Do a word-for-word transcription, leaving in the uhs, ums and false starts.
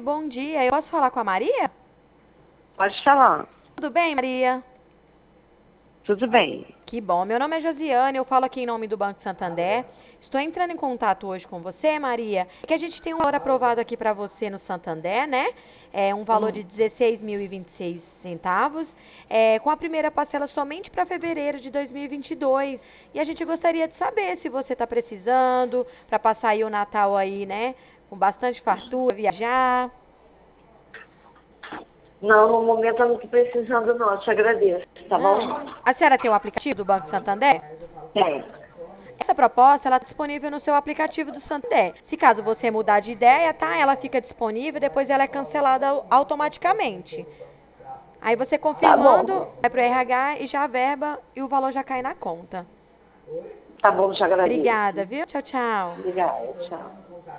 bom dia. Eu posso falar com a Maria? Pode falar. Tudo bem, Maria? Tudo bem. Que bom. Meu nome é Josiane, eu falo aqui em nome do Banco Santander. Estou entrando em contato hoje com você, Maria, que a gente tem um valor aprovado aqui para você no Santander, né? É um valor Hum. de dezesseis mil e vinte e seis centavos, é, com a primeira parcela somente para fevereiro de dois mil e vinte e dois. E a gente gostaria de saber se você está precisando para passar aí o Natal aí, né? Com bastante fartura, viajar. Não, no momento eu não estou precisando não, eu te agradeço, tá bom? Hum. A senhora tem o aplicativo do Banco Santander? Tem. Essa proposta ela está disponível no seu aplicativo do Santander. Se caso você mudar de ideia, tá? Ela fica disponível, depois ela é cancelada au- automaticamente. Aí você Tá confirmando, bom. vai pro R H e já a verba e o valor já cai na conta. Tá bom, te agradeço. Obrigada, viu? Tchau, tchau. Obrigada, tchau.